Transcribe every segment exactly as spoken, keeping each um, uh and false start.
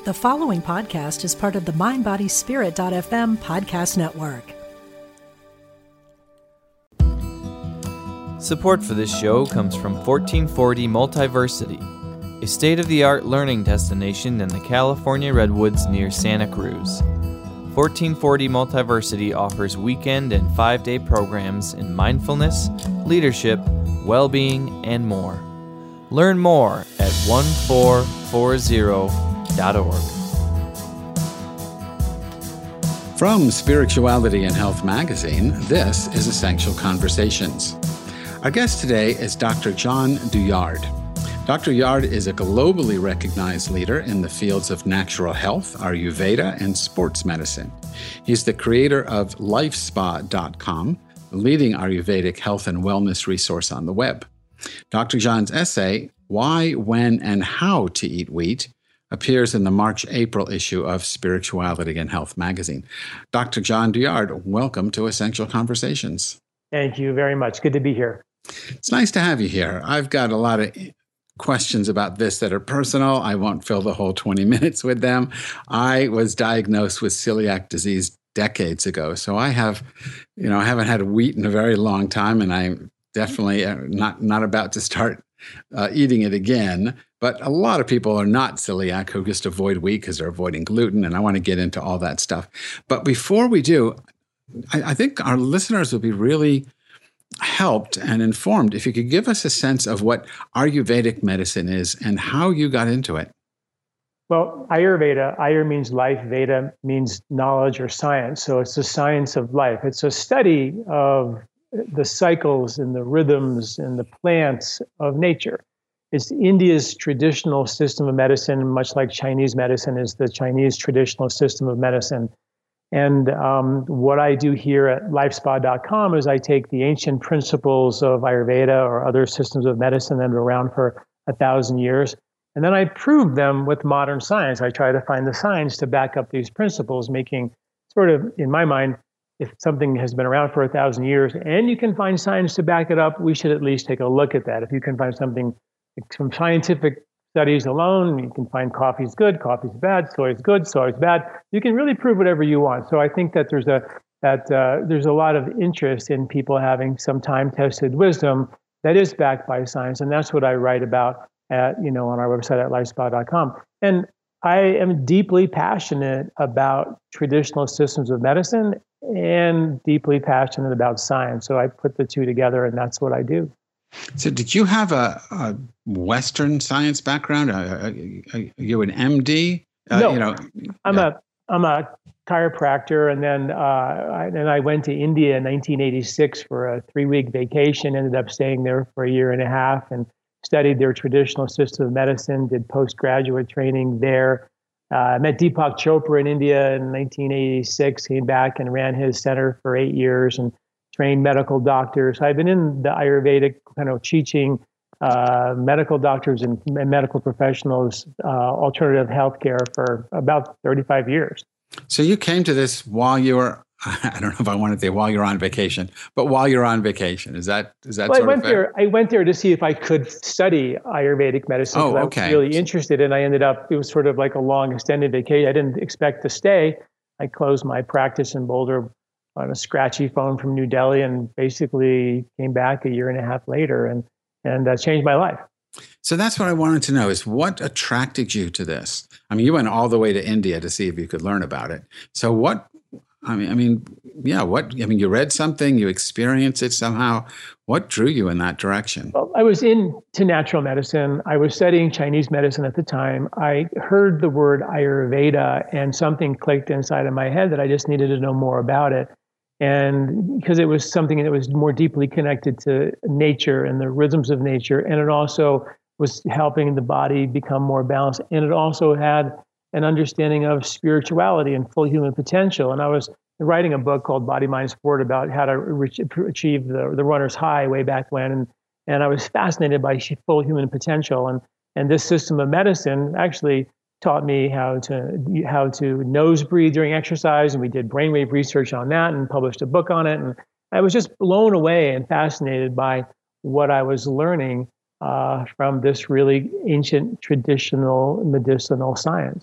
The following podcast is part of the mind body spirit dot f m podcast network. Support for this show comes from fourteen forty Multiversity, a state-of-the-art learning destination in the California Redwoods near Santa Cruz. fourteen forty Multiversity offers weekend and five-day programs in mindfulness, leadership, well-being, and more. Learn more at one four four zero dot org. From Spirituality and Health magazine, this is Essential Conversations. Our guest today is Doctor John Douillard. Doctor Douillard is a globally recognized leader in the fields of natural health, Ayurveda, and sports medicine. He's the creator of life spa dot com, the leading Ayurvedic health and wellness resource on the web. Doctor John's essay, Why, When, and How to Eat Wheat, appears in the March-April issue of Spirituality and Health magazine. Doctor John Douillard, welcome to Essential Conversations. Thank you very much. Good to be here. It's nice to have you here. I've got a lot of questions about this that are personal. I won't fill the whole twenty minutes with them. I was diagnosed with celiac disease decades ago, so I have, you know, I haven't had wheat in a very long time, and I'm definitely not, not about to start uh, eating it again. But a lot of people are not celiac who just avoid wheat because they're avoiding gluten, and I want to get into all that stuff. But before we do, I, I think our listeners will be really helped and informed if you could give us a sense of what Ayurvedic medicine is and how you got into it. Well, Ayurveda, Ayur means life, Veda means knowledge or science. So it's the science of life. It's a study of the cycles and the rhythms and the plants of nature. It's India's traditional system of medicine, much like Chinese medicine is the Chinese traditional system of medicine. And um, what I do here at life spa dot com is I take the ancient principles of Ayurveda or other systems of medicine that are around for a thousand years, and then I prove them with modern science. I try to find the science to back up these principles, making sort of, in my mind, if something has been around for a thousand years and you can find science to back it up, we should at least take a look at that. If you can find something from scientific studies alone, you can find coffee's good, coffee's bad, soy is good, soy is bad. You can really prove whatever you want. So I think that there's a that uh, there's a lot of interest in people having some time-tested wisdom that is backed by science, and that's what I write about at you know on our website at life spa dot com. And I am deeply passionate about traditional systems of medicine and deeply passionate about science. So I put the two together, and that's what I do. So did you have a, a Western science background? Are, are you an M D? Uh, no, you know, I'm yeah. a I'm a chiropractor, and then uh, I, and I went to India in nineteen eighty-six for a three-week vacation. Ended up staying there for a year and a half, and studied their traditional system of medicine. Did postgraduate training there. Uh, I met Deepak Chopra in India in nineteen eighty-six. Came back and ran his center for eight years, and trained medical doctors. I've been in the Ayurvedic kind of teaching uh, medical doctors and medical professionals uh, alternative healthcare for about thirty-five years. So you came to this while you were, I don't know if I want to say while you're on vacation, but while you're on vacation. Is that is that well, sort I went of fair? there. I went there to see if I could study Ayurvedic medicine. Oh, I okay. was really interested, and I ended up, it was sort of like a long extended vacation. I didn't expect to stay. I closed my practice in Boulder on a scratchy phone from New Delhi, and basically came back a year and a half later and and uh, changed my life. So that's what I wanted to know is what attracted you to this? I mean, you went all the way to India to see if you could learn about it. So what, I mean, I mean, yeah, what, I mean, you read something, you experienced it somehow. What drew you in that direction? Well, I was into natural medicine. I was studying Chinese medicine at the time. I heard the word Ayurveda and something clicked inside of my head that I just needed to know more about it. And because it was something that was more deeply connected to nature and the rhythms of nature, and it also was helping the body become more balanced, and it also had an understanding of spirituality and full human potential. And I was writing a book called Body, Mind, Sport about how to re- achieve the, the runner's high way back when, and and I was fascinated by full human potential. And and this system of medicine actually taught me how to how to nose breathe during exercise, and we did brainwave research on that and published a book on it. And I was just blown away and fascinated by what I was learning uh, from this really ancient traditional medicinal science.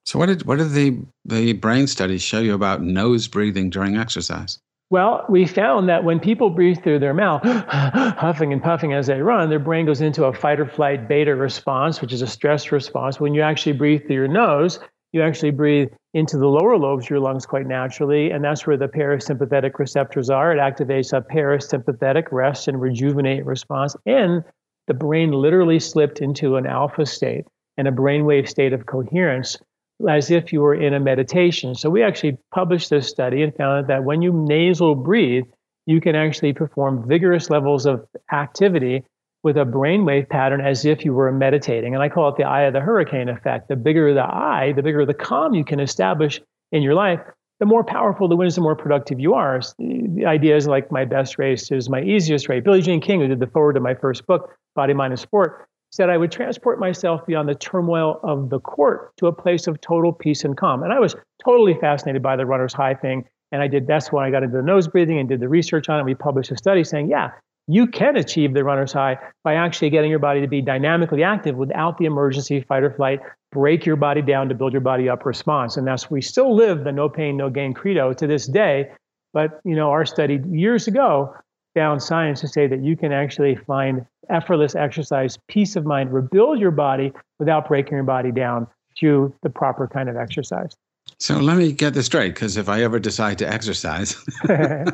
So what did what did the, the brain studies show you about nose breathing during exercise? Well, we found that when people breathe through their mouth, huffing and puffing as they run, their brain goes into a fight or flight beta response, which is a stress response. When you actually breathe through your nose, you actually breathe into the lower lobes of your lungs quite naturally, and that's where the parasympathetic receptors are. It activates a parasympathetic rest and rejuvenate response, and the brain literally slipped into an alpha state and a brainwave state of coherence, as if you were in a meditation. So we actually published this study and found that when you nasal breathe, you can actually perform vigorous levels of activity with a brainwave pattern as if you were meditating. And I call it the eye of the hurricane effect. The bigger the eye, the bigger the calm you can establish in your life, the more powerful the wind is, the more productive you are. The idea is like my best race is my easiest race. Billie Jean King, who did the forward to my first book, Body, Mind, and Sport, said I would transport myself beyond the turmoil of the court to a place of total peace and calm. And I was totally fascinated by the runner's high thing. And I did, that's when I got into the nose breathing and did the research on it. We published a study saying, yeah, you can achieve the runner's high by actually getting your body to be dynamically active without the emergency fight or flight, break your body down to build your body up response. And that's, we still live the no pain, no gain credo to this day. But, you know, our study years ago found science to say that you can actually find effortless exercise, peace of mind, rebuild your body without breaking your body down through the proper kind of exercise. So let me get this straight, because if I ever decide to exercise, uh,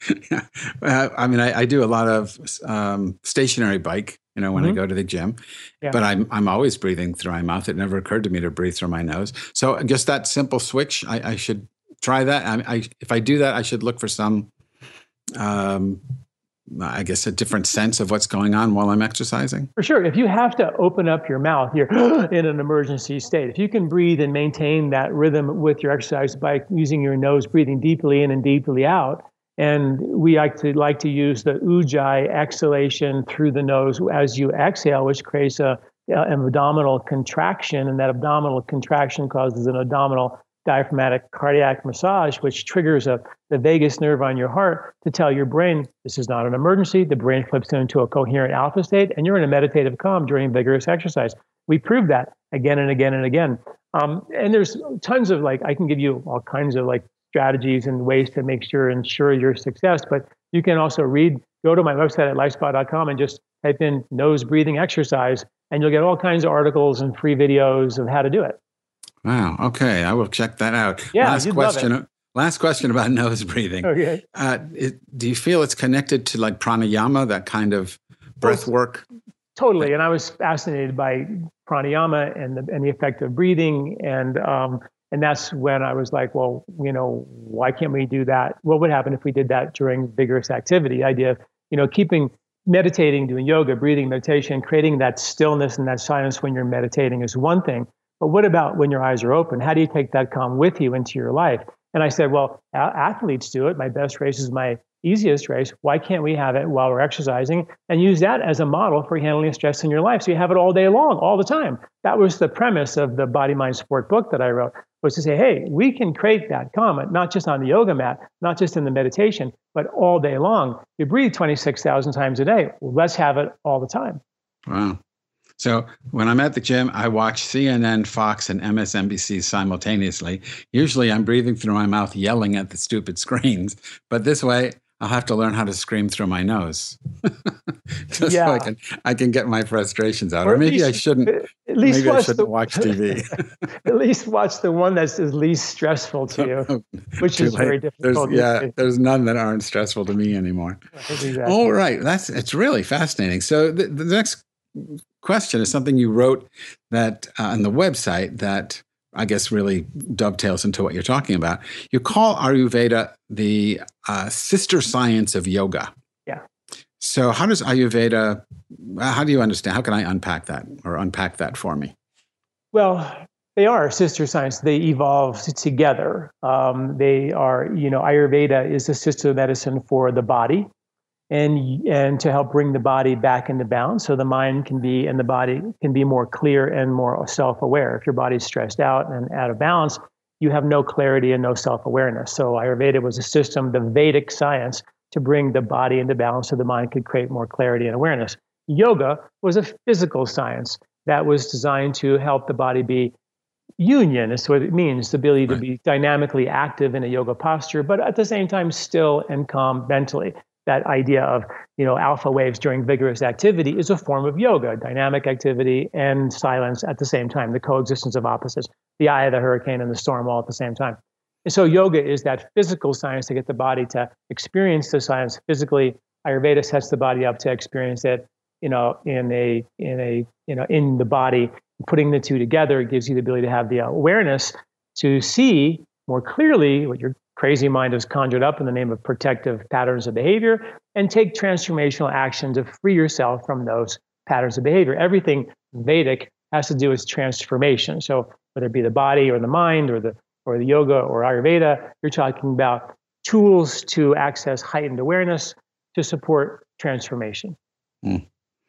I mean, I, I do a lot of um, stationary bike, you know, when mm-hmm. I go to the gym, yeah. but I'm I'm always breathing through my mouth. It never occurred to me to breathe through my nose. So just that simple switch, I, I should try that. I, I, if I do that, I should look for some um, I guess, a different sense of what's going on while I'm exercising? For sure. If you have to open up your mouth, you're in an emergency state. If you can breathe and maintain that rhythm with your exercise by using your nose, breathing deeply in and deeply out, and we like to like to use the ujjayi exhalation through the nose as you exhale, which creates a, an abdominal contraction, and that abdominal contraction causes an abdominal diaphragmatic cardiac massage, which triggers a, the vagus nerve on your heart to tell your brain, this is not an emergency. The brain flips into a coherent alpha state, and you're in a meditative calm during vigorous exercise. We proved that again and again and again. Um, and there's tons of, like, I can give you all kinds of like strategies and ways to make sure, ensure your success, but you can also read, go to my website at lifespa dot com and just type in nose breathing exercise, and you'll get all kinds of articles and free videos of how to do it. Wow. Okay. I will check that out. Yeah, last question. Last question about nose breathing. Okay. Uh, it, do you feel it's connected to like pranayama, that kind of breath work? Totally. And I was fascinated by pranayama and the, and the effect of breathing. And, um, and that's when I was like, well, you know, why can't we do that? What would happen if we did that during vigorous activity? The idea of, you know, keeping meditating, doing yoga, breathing, meditation, creating that stillness and that silence when you're meditating is one thing. But what about when your eyes are open? How do you take that calm with you into your life? And I said, well, a- athletes do it. My best race is my easiest race. Why can't we have it while we're exercising and use that as a model for handling stress in your life? So you have it all day long, all the time. That was the premise of the Body, Mind, Sport book that I wrote, was to say, hey, we can create that calm, not just on the yoga mat, not just in the meditation, but all day long. You breathe twenty-six thousand times a day. Well, let's have it all the time. Wow. So when I'm at the gym, I watch C N N, Fox, and M S N B C simultaneously. Usually I'm breathing through my mouth, yelling at the stupid screens. But this way, I'll have to learn how to scream through my nose. Just yeah. so I can, I can get my frustrations out. Or, or maybe least, I shouldn't, at least maybe watch I shouldn't the, watch T V. At least watch the one that's the least stressful to you, which is late. very difficult. There's, yeah, there's none that aren't stressful to me anymore. Exactly. All right. That's, it's really fascinating. So the, the next question is something you wrote that uh, on the website that I guess really dovetails into what you're talking about. You call Ayurveda the uh, sister science of yoga. Yeah. So how does Ayurveda, how do you understand, how can I unpack that or unpack that for me? Well, they are sister science. They evolved together. Um, they are, you know, Ayurveda is a system medicine for the body, and and to help bring the body back into balance, so the mind can be and the body can be more clear and more self-aware. If your body's stressed out and out of balance, you have no clarity and no self-awareness. So Ayurveda was a system, the Vedic science, to bring the body into balance so the mind could create more clarity and awareness. Yoga was a physical science that was designed to help the body be union is what it means, the ability Right. to be dynamically active in a yoga posture, but at the same time still and calm mentally. That idea of, you know, alpha waves during vigorous activity is a form of yoga, dynamic activity and silence at the same time, the coexistence of opposites, the eye of the hurricane and the storm all at the same time. And so yoga is that physical science to get the body to experience the science physically. Ayurveda sets the body up to experience it, you know, in a in a you know in the body. Putting the two together gives you the ability to have the awareness to see more clearly what your crazy mind has conjured up in the name of protective patterns of behavior, and take transformational action to free yourself from those patterns of behavior. Everything Vedic has to do with transformation. So whether it be the body or the mind or the or the yoga or Ayurveda, you're talking about tools to access heightened awareness to support transformation. Mm.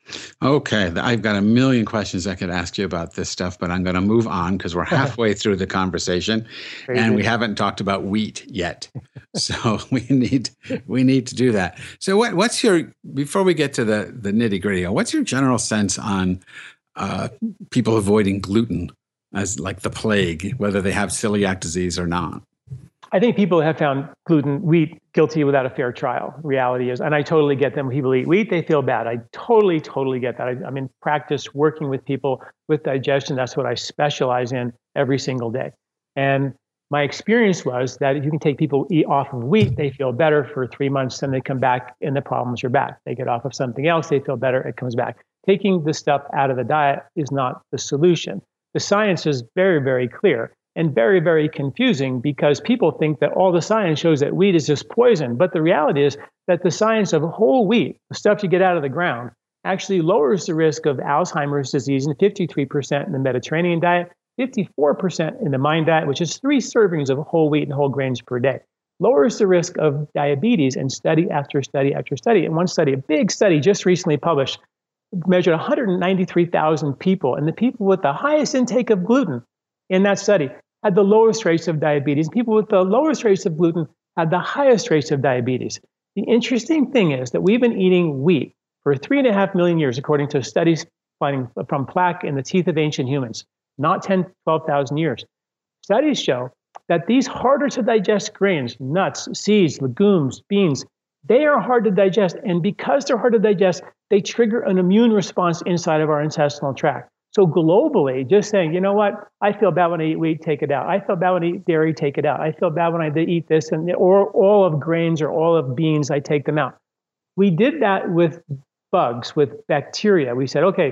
Okay, I've got a million questions I could ask you about this stuff, but I'm going to move on because we're halfway through the conversation, Crazy. and we haven't talked about wheat yet. So we need we need to do that. So what what's your before we get to the the nitty gritty? What's your general sense on uh, people avoiding gluten as like the plague, whether they have celiac disease or not? I think people have found gluten, wheat, guilty without a fair trial. Reality is, and I totally get them. When people eat wheat, they feel bad. I totally, totally get that. I, I'm in practice working with people with digestion. That's what I specialize in every single day. And my experience was that if you can take people eat off of wheat, they feel better for three months, then they come back and the problems are back. They get off of something else, they feel better, it comes back. Taking the stuff out of the diet is not the solution. The science is very, very clear. And very, very confusing because people think that all the science shows that wheat is just poison. But the reality is that the science of whole wheat, the stuff you get out of the ground, actually lowers the risk of Alzheimer's disease in fifty-three percent in the Mediterranean diet, fifty-four percent in the Mind diet, which is three servings of whole wheat and whole grains per day. Lowers the risk of diabetes in study after study after study. And one study, a big study just recently published, measured one hundred ninety-three thousand people. And the people with the highest intake of gluten in that study had the lowest rates of diabetes. People with the lowest rates of gluten had the highest rates of diabetes. The interesting thing is that we've been eating wheat for three and a half million years, according to studies finding from plaque in the teeth of ancient humans, not ten, twelve thousand years. Studies show that these harder to digest grains, nuts, seeds, legumes, beans, they are hard to digest. And because they're hard to digest, they trigger an immune response inside of our intestinal tract. So globally, just saying, you know what, I feel bad when I eat wheat, take it out. I feel bad when I eat dairy, take it out. I feel bad when I eat this, and or all of grains or all of beans, I take them out. We did that with bugs, with bacteria. We said, okay,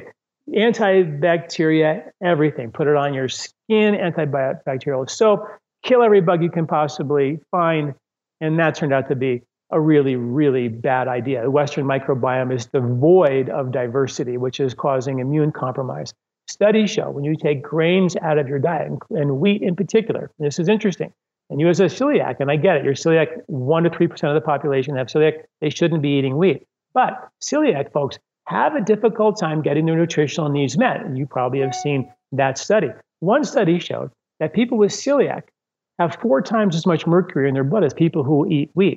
antibacteria, everything. Put it on your skin, antibacterial soap, kill every bug you can possibly find. And that turned out to be a really, really bad idea. The Western microbiome is devoid of diversity, which is causing immune compromise. Studies show when you take grains out of your diet, and, and wheat in particular, this is interesting, and you as a celiac, and I get it, you're celiac, one to three percent of the population have celiac, they shouldn't be eating wheat. But celiac folks have a difficult time getting their nutritional needs met, and you probably have seen that study. One study showed that people with celiac have four times as much mercury in their blood as people who eat wheat.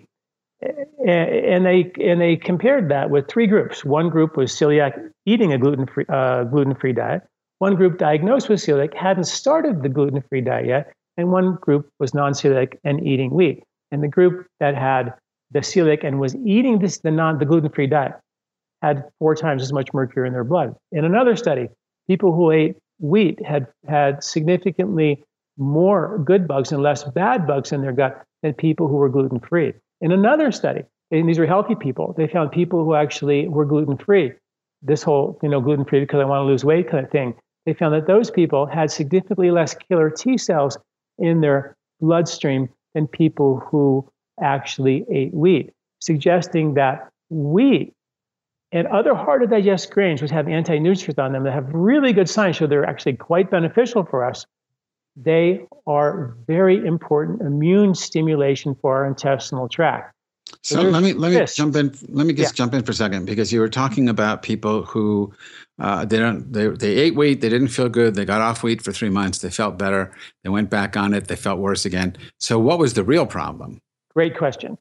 And they and they compared that with three groups. One group was celiac eating a gluten-free uh, gluten-free diet. One group diagnosed with celiac hadn't started the gluten-free diet yet, and one group was non-celiac and eating wheat. And the group that had the celiac and was eating this the non the gluten-free diet had four times as much mercury in their blood. In another study, people who ate wheat had had significantly more good bugs and less bad bugs in their gut than people who were gluten-free. In another study, and these were healthy people, they found people who actually were gluten-free, this whole, you know, gluten-free because I want to lose weight kind of thing, they found that those people had significantly less killer T cells in their bloodstream than people who actually ate wheat, suggesting that wheat and other hard-to-digest grains, which have anti-nutrients on them that have really good science, so they're actually quite beneficial for us, they are very important immune stimulation for our intestinal tract. So, so let me let me this. jump in. Let me just yeah. jump in for a second, because you were talking about people who uh, they don't they they ate wheat, they didn't feel good, they got off wheat for three months, they felt better, they went back on it, they felt worse again. So what was the real problem? Great question.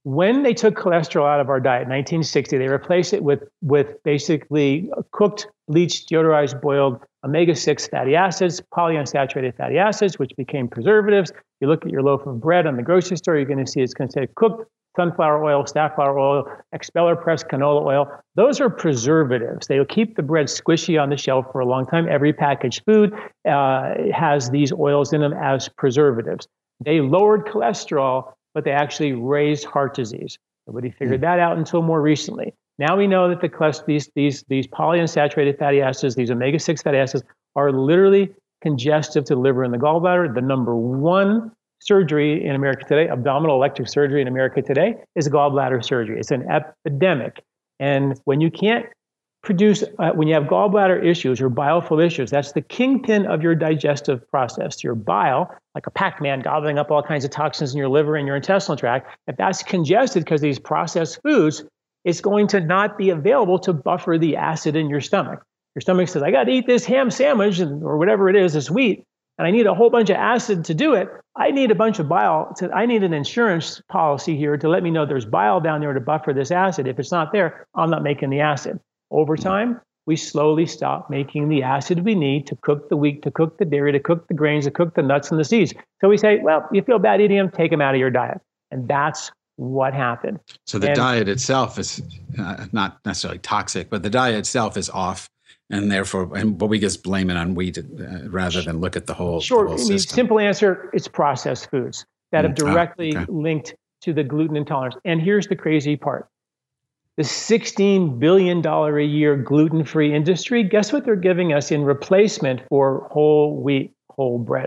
When they took cholesterol out of our diet in nineteen sixty, they replaced it with, with basically cooked, bleached, deodorized, boiled omega six fatty acids, polyunsaturated fatty acids, which became preservatives. You look at your loaf of bread on the grocery store, you're going to see it's going to say cooked sunflower oil, safflower oil, expeller pressed canola oil. Those are preservatives. They will keep the bread squishy on the shelf for a long time. Every packaged food uh, has these oils in them as preservatives. They lowered cholesterol, but they actually raised heart disease. Nobody figured that out until more recently. Now we know that the cholesterol, these, these, these polyunsaturated fatty acids, these omega six fatty acids, are literally congestive to the liver and the gallbladder. The number one surgery in America today, abdominal elective surgery in America today, is gallbladder surgery. It's an epidemic. And when you can't produce, uh, when you have gallbladder issues or bile flow issues, that's the kingpin of your digestive process. Your bile, like a Pac-Man gobbling up all kinds of toxins in your liver and your intestinal tract, if that's congested because of these processed foods, it's going to not be available to buffer the acid in your stomach. Your stomach says, I got to eat this ham sandwich and, or whatever it is, this wheat, and I need a whole bunch of acid to do it. I need a bunch of bile. To, I need an insurance policy here to let me know there's bile down there to buffer this acid. If it's not there, I'm not making the acid. Over time, we slowly stop making the acid we need to cook the wheat, to cook the dairy, to cook the grains, to cook the nuts and the seeds. So we say, well, you feel bad eating them, take them out of your diet. And that's what happened. So the and, diet itself is uh, not necessarily toxic, but the diet itself is off. And therefore, and, but we just blame it on wheat uh, rather than look at the whole, sure, the whole I mean, system. Simple answer, it's processed foods that Mm, have directly ah, okay. linked to the gluten intolerance. And here's the crazy part. The sixteen billion dollars a year gluten-free industry, guess what they're giving us in replacement for whole wheat, whole bread?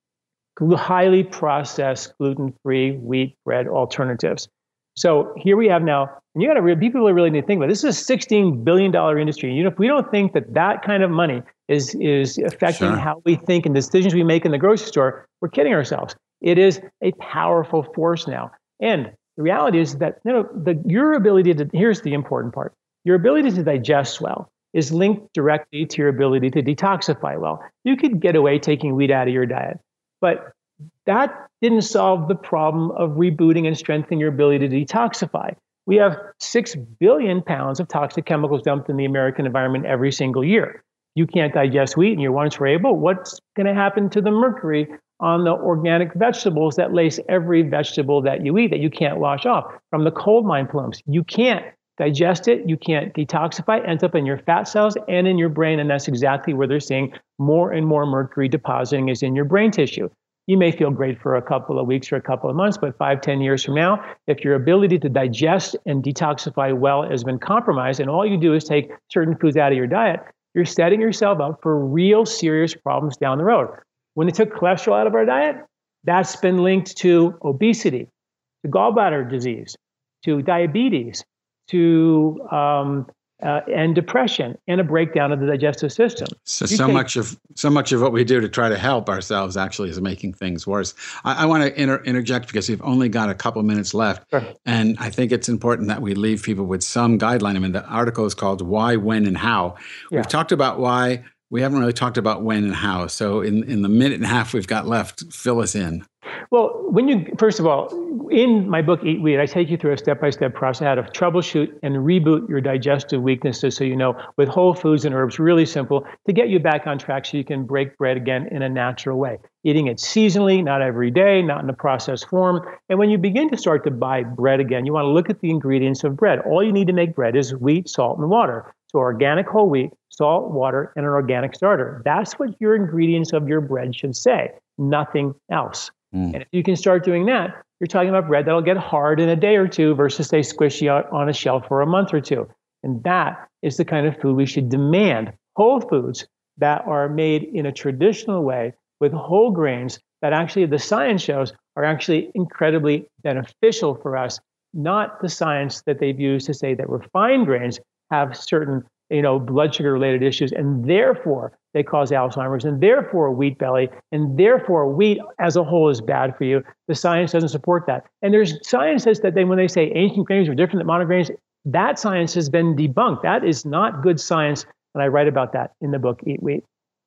Highly processed gluten-free wheat bread alternatives. So here we have now, and you got to re- people really need to think about it. This is a sixteen billion dollars industry. You know, if we don't think that that kind of money is is affecting Sure. how we think and the decisions we make in the grocery store, we're kidding ourselves. It is a powerful force now. And the reality is that you know, the, your ability to, here's the important part, your ability to digest well is linked directly to your ability to detoxify well. You could get away taking wheat out of your diet, but that didn't solve the problem of rebooting and strengthening your ability to detoxify. We have six billion pounds of toxic chemicals dumped in the American environment every single year. You can't digest wheat and you're once were able, what's going to happen to the mercury on the organic vegetables that lace every vegetable that you eat that you can't wash off? From the coal mine plumes, you can't digest it, you can't detoxify, it ends up in your fat cells and in your brain, and that's exactly where they're seeing more and more mercury depositing is in your brain tissue. You may feel great for a couple of weeks or a couple of months, but five, ten years from now, if your ability to digest and detoxify well has been compromised, and all you do is take certain foods out of your diet, you're setting yourself up for real serious problems down the road. When they took cholesterol out of our diet, that's been linked to obesity, to gallbladder disease, to diabetes, to um, uh, and depression, and a breakdown of the digestive system. So, You so take- much of so much of what we do to try to help ourselves actually is making things worse. I, I want to inter- interject because we've only got a couple minutes left, Sure. and I think it's important that we leave people with some guideline. I mean, the article is called "Why, When, and How." Yeah. We've talked about why. We haven't really talked about when and how. So, in in the minute and a half we've got left, fill us in. Well, when you, first of all, in my book, Eat Wheat, I take you through a step-by-step process how to troubleshoot and reboot your digestive weaknesses. So, you know, with whole foods and herbs, really simple to get you back on track so you can break bread again in a natural way. Eating it seasonally, not every day, not in a processed form. And when you begin to start to buy bread again, you want to look at the ingredients of bread. All you need to make bread is wheat, salt, and water. So organic whole wheat, salt, water, and an organic starter. That's what your ingredients of your bread should say, nothing else. Mm. And if you can start doing that, you're talking about bread that'll get hard in a day or two versus stay squishy out on a shelf for a month or two. And that is the kind of food we should demand. Whole foods that are made in a traditional way with whole grains that actually the science shows are actually incredibly beneficial for us, not the science that they've used to say that refined grains have certain, you know, blood sugar related issues, and therefore they cause Alzheimer's, and therefore wheat belly, and therefore wheat as a whole is bad for you. The science doesn't support that. And there's science says that they, when they say ancient grains are different than modern grains, that science has been debunked. That is not good science. And I write about that in the book, Eat Wheat.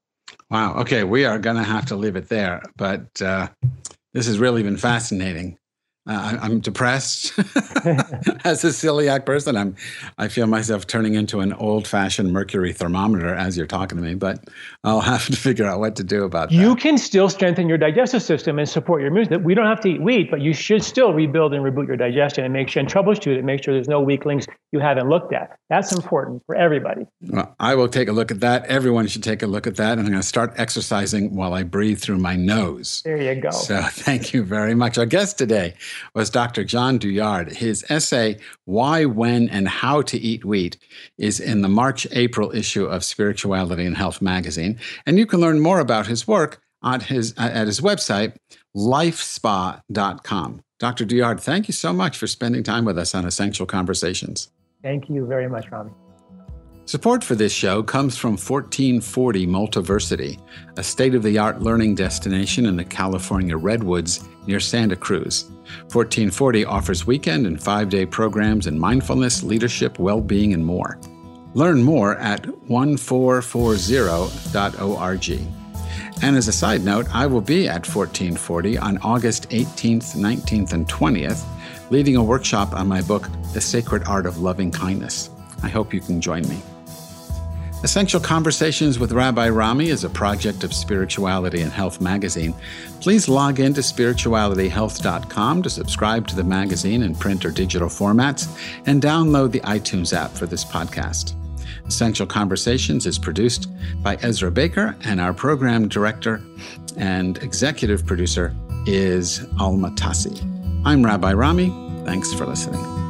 Wow. Okay, we are going to have to leave it there. But uh, this has really been fascinating. Uh, I'm depressed as a celiac person. I'm, I feel myself turning into an old-fashioned mercury thermometer as you're talking to me, but I'll have to figure out what to do about that. You can still strengthen your digestive system and support your immune system. We don't have to eat wheat, but you should still rebuild and reboot your digestion and make sure and troubleshoot it, make sure there's no weak links you haven't looked at. That's important for everybody. Well, I will take a look at that. Everyone should take a look at that. And I'm going to start exercising while I breathe through my nose. There you go. So thank you very much. Our guest today was Doctor John Douillard. His essay, Why, When, and How to Eat Wheat, is in the March-April issue of Spirituality and Health magazine. And you can learn more about his work at his, at his website, life spa dot com. Doctor Douillard, thank you so much for spending time with us on Essential Conversations. Thank you very much, Rami. Support for this show comes from fourteen forty Multiversity, a state-of-the-art learning destination in the California Redwoods near Santa Cruz. fourteen forty offers weekend and five-day programs in mindfulness, leadership, well-being, and more. Learn more at fourteen forty dot org. And as a side note, I will be at fourteen forty on August eighteenth, nineteenth, and twentieth, leading a workshop on my book, The Sacred Art of Loving Kindness. I hope you can join me. Essential Conversations with Rabbi Rami is a project of Spirituality and Health magazine. Please log in to spirituality health dot com to subscribe to the magazine in print or digital formats and download the iTunes app for this podcast. Essential Conversations is produced by Ezra Baker, and our program director and executive producer is Alma Tassi. I'm Rabbi Rami. Thanks for listening.